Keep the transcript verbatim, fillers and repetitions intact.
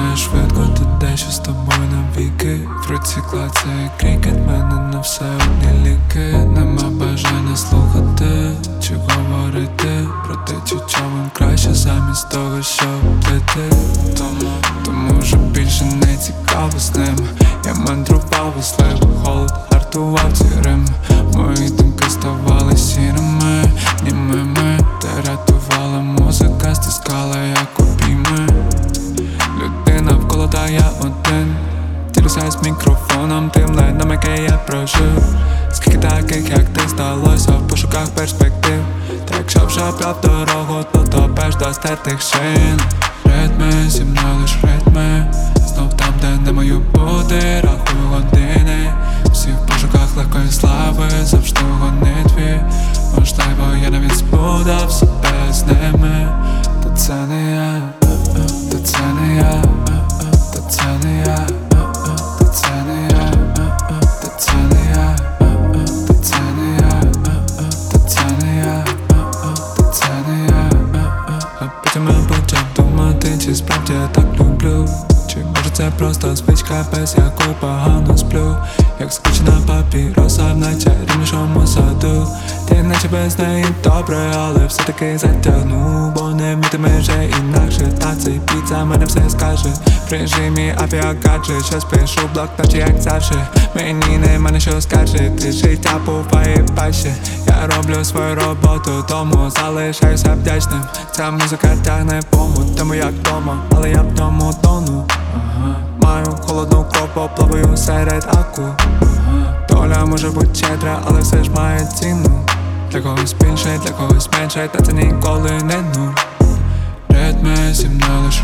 Минає швидко, ти дещо з тобою навіки. В руці клацає крікет, мене на все одні ліки. Нема бажання слухати чи говорити про те, чи човен краще замість того, щоб плити. Тому, тому вже більше не цікаво з ним. Я мандрував у сливу, холод гартував ці рим. Мої думки ставали сірими, німими. Ти рятувала музика, стискала як обійми. Люди навколо, та я один. Ділюся з мікрофоном, тим лайном, яке я прожив. Скільки таких, як ти, сталося в пошуках перспектив. Та якщо вже обрав дорогу, то топеш до стертих шин. Ритми, зі мною лиш ритми. Знов там, де не маю бути, рахую години. Всі в пошуках легкої слави, завжди у гонитві. Можливо, я навіть збудав себе з ними. Та це не я, та це не я, та це не я, та це не я, та це не я, та це не я, та це не я, та це не я. А потім я почав думати, чи справді я так люблю. Чи може це просто звичка, без якої погано сплю. Як скучена папіроса в найчарівнішому саду. Ти наче без неї добре, але все-таки затягну. Бо не вмітиме вже інакше, та цей біт за мене все скаже. В режимі авіагаджет, щас пишу блок, наче як завжди. Мені нема на що скаржити, життя буває важче. Я роблю свою роботу, тому залишаюся вдячним. Ця музика тягне помут, тому як дома, але я в тому тону. Ага. Маю холодну кров, поплаваю серед акул. Ага. Доля може бути щедра, але все ж має ціну. Для когось більше, для когось менше, та це ніколи не нуль. Ритми, зі мною лиш